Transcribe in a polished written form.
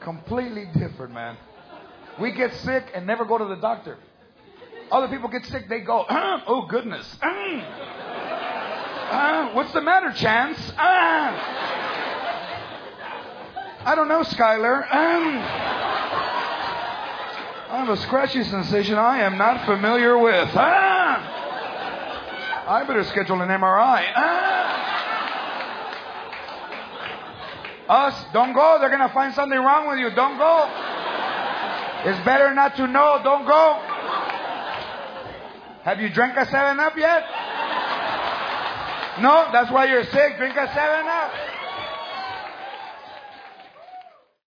Completely different, man. We get sick and never go to the doctor. Other people get sick, they go, oh goodness. What's the matter, Chance? I don't know, Skylar. I have a scratchy sensation I am not familiar with. I better schedule an MRI. Us, don't go. They're going to find something wrong with you. Don't go. It's better not to know. Don't go. Have you drank a 7-Up yet? No, that's why you're sick. Drink a 7-Up.